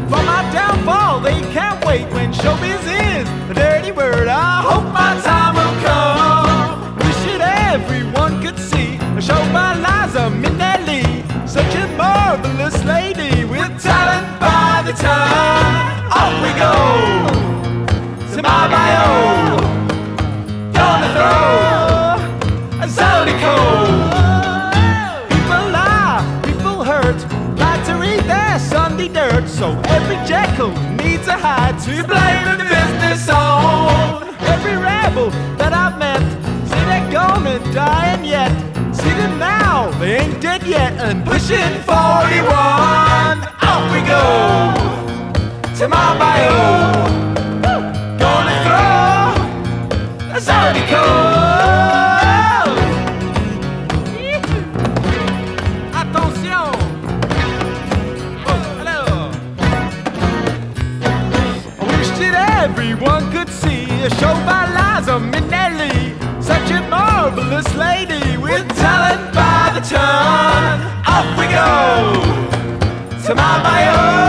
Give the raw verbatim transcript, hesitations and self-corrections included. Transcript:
for my downfall. They can't wait when showbiz is a dirty word. I hope my time will come. Wish it everyone could see a show by Liza Minnelli, such a marvelous lady with talent by the time. Off we go to my bio, gonna throw a Zodi code. People lie, people hurt, like to read their Sunday dirt. So every jackal needs a hide to blame the business on. Every rebel that I've met, see they're gonna die and yet see them now, they ain't dead yet and pushing forty-one. Off we go to my bio, gonna throw a Zodi code. Attention. Oh, hello. I wish that everyone could see a show by Liza Minnelli, such a marvelous lady with talent by the ton. Off we go to my bio.